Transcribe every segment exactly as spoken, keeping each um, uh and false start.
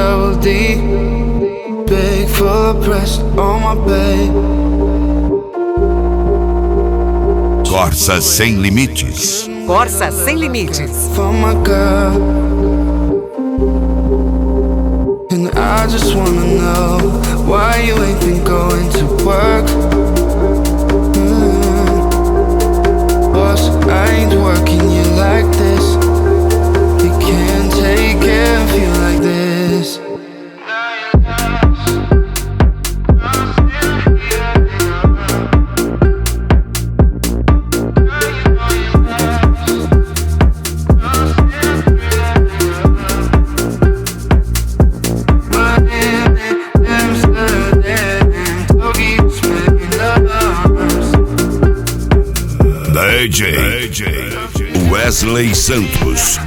double D, big full of breast on my bed. Corsa Sem Limites. Corsa Sem Limites. For my girl, and I just wanna know why you ain't been going to work. Mm. Boss, I ain't working you like this. You can't take care of you like this. D J, D J Wesley Santos.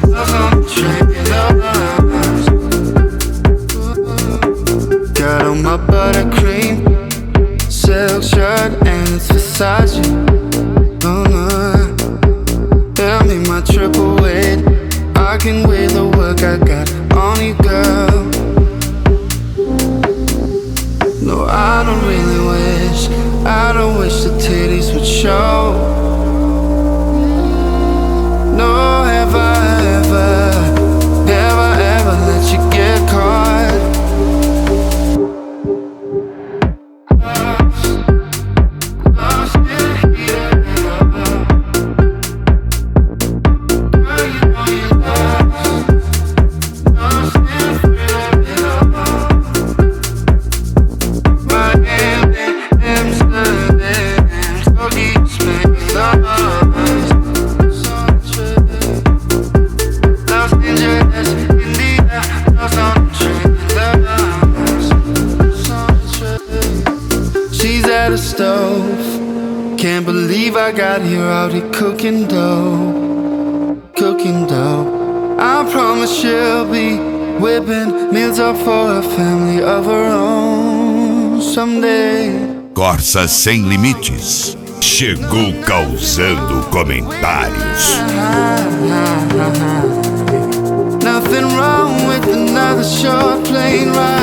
Got on my buttercream silk shirt and it's Versace. Oh no, tell me my triple weight, I can weigh the work I got on you, girl. No, I don't really wish, I don't wish the titties would show. No, have I ever, have I ever let you get caught? Lost, lost in here. Girl, you know you're lost, lost in thriller. Miami, Amsterdam, Tokyo, Spain, lovers. She's at a stove, can't believe I got here out here cooking dough, cooking dough. I promise she'll be whipping meals up for a family of her own someday. Corsa Sem Limites. Chegou causando comentários. Nothing wrong with another short plane ride.